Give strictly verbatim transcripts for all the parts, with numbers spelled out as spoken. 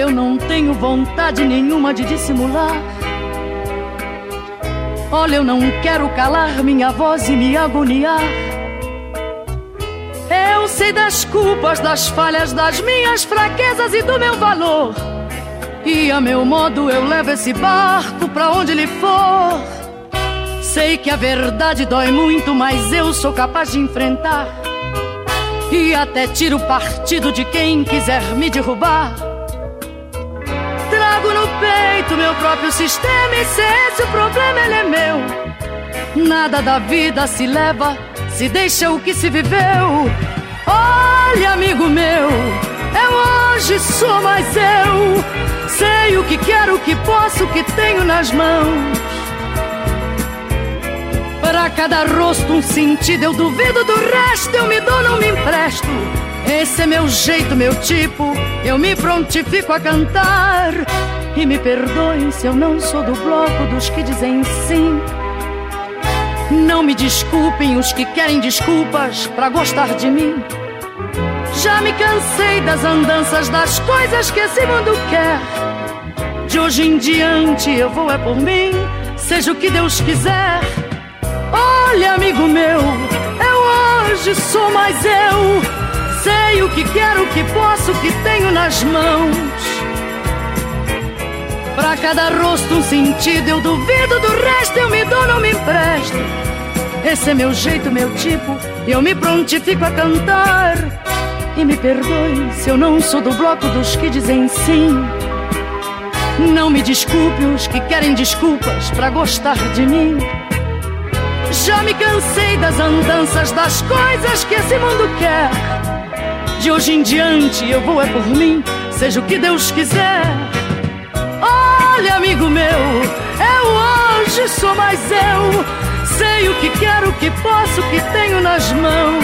eu não tenho vontade nenhuma de dissimular. Olha, eu não quero calar minha voz e me agoniar. Eu sei das culpas, das falhas, das minhas fraquezas e do meu valor. E a meu modo eu levo esse barco pra onde ele for. Sei que a verdade dói muito, mas eu sou capaz de enfrentar. E até tiro partido de quem quiser me derrubar. Trago no peito meu próprio sistema, e se esse o problema, ele é meu. Nada da vida se leva, se deixa o que se viveu. Olha, amigo meu, eu hoje sou mais eu. Sei o que quero, o que posso, o que tenho nas mãos. Para cada rosto um sentido, eu duvido do resto. Eu me dou, não me empresto. Esse é meu jeito, meu tipo. Eu me prontifico a cantar. E me perdoem se eu não sou do bloco dos que dizem sim. Não me desculpem os que querem desculpas pra gostar de mim. Já me cansei das andanças, das coisas que esse mundo quer. De hoje em diante eu vou é por mim, seja o que Deus quiser. Olha, amigo meu, eu hoje sou mais eu. Sei o que quero, o que posso, o que tenho nas mãos. Pra cada rosto um sentido, eu duvido do resto. Eu me dou, não me empresto. Esse é meu jeito, meu tipo. Eu me prontifico a cantar. E me perdoe se eu não sou do bloco dos que dizem sim. Não me desculpe os que querem desculpas pra gostar de mim. Já me cansei das andanças, das coisas que esse mundo quer. De hoje em diante eu vou é por mim, seja o que Deus quiser. Olha, amigo meu, eu hoje sou mais eu. Sei o que quero, o que posso, o que tenho nas mãos.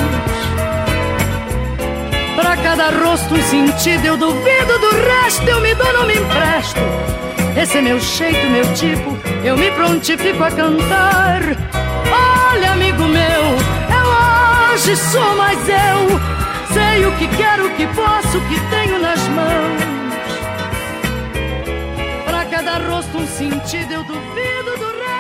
Pra cada rosto um sentido, eu duvido do resto. Eu me dou, não me empresto. Esse é meu jeito, meu tipo. Eu me prontifico a cantar. Olha, amigo meu, eu hoje sou mais eu. Sei o que quero, o que posso, o que tenho nas mãos. Pra cada rosto um sentido, eu duvido do resto.